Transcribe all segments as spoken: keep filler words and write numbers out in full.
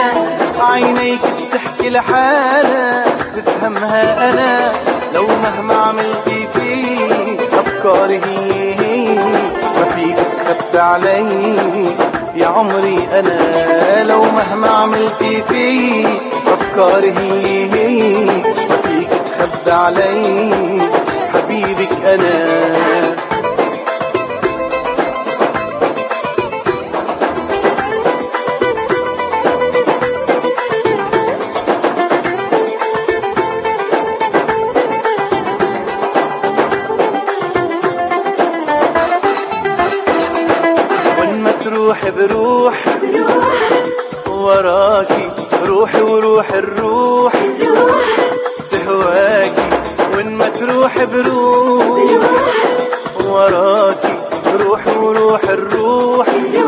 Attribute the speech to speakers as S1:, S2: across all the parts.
S1: أنا، عينيك بتحكي لحالة بفهمها أنا، لو مهما عملتي فيه أفكاري هي هي، ما فيك تخبي علي يا عمري أنا، لو مهما عملتي فيه أفكاري هي هي، ما فيك تخبي علي حبيبك أنا. تروح بروح وراكي، روحي وروح الروح تهواكي، وين ما تروح بروح وراكي، روحي وروح الروح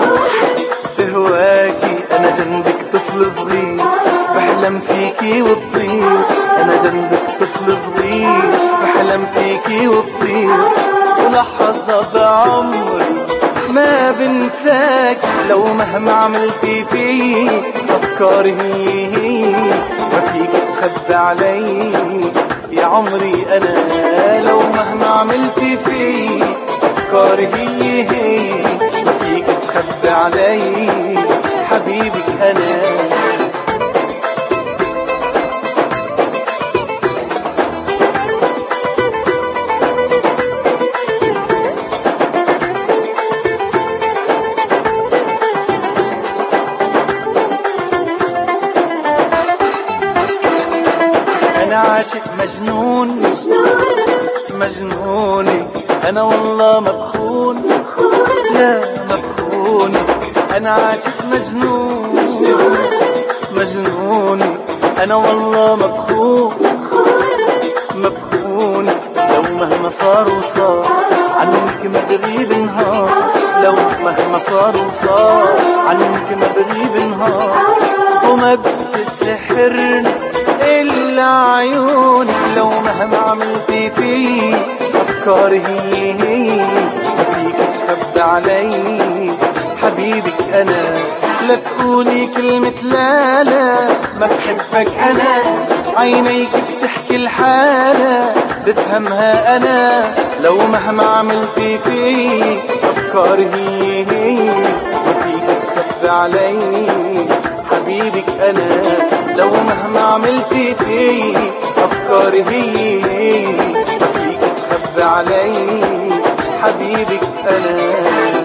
S1: تهواكي. انا جنبك طفل صغير بحلم فيكي وبطير، انا جنبك طفل صغير بحلم فيكي وبطير، ولحظة بعمري ما بنساك، لو مهما عملتي فيه أفكاري هي هي، ما فيك تخبي علي يا عمري أنا، لو مهما عملتي فيه أفكاري هي هي، ما فيك تخبي علي حبيبك أنا. أنا عاشق مجنون مجنوني، أنا والله مبخون لا مبخوني، أنا عاشق مجنون مجنوني، أنا والله مبخون مبخوني، لو مهما صار وصار عنك ما بغيب نهار، لو مهما صار وصار عنك ما بغيب نهار، وما بتسحرني إلا عيونك، لو مهما عملتي فيه أفكاري هي هي، ما فيك تخبي علي حبيبك أنا. لا تقولي كلمة لا لا ما بحبك أنا، عينيك بتحكي الحالة بفهمها أنا، لو مهما عملتي فيه أفكاري هي هي، ما فيك تخبي علي حبيبك أنا، لو مهما عملتي فيه أفكاري هي هي، ما فيك تخبي علي حبيبك أنا.